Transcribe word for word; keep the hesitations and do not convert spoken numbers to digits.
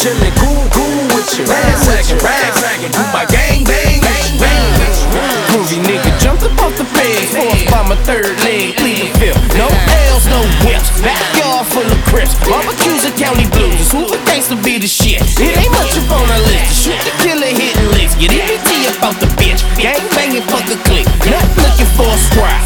chillin', cool, cool with you. Ransackin', ransackin', do my gang bang, bang, bang. Groovy nigga jumped up off the bed, fourth by my third leg, plead the fifth. No L's, no whips, backyard full of crips. Barbecues and county blues, who would thanks to be the shit? It ain't much up on our list. Shoot the killer, hitting licks, get M B T up out the bitch. Gang banging, fuck a click, not looking for a squad.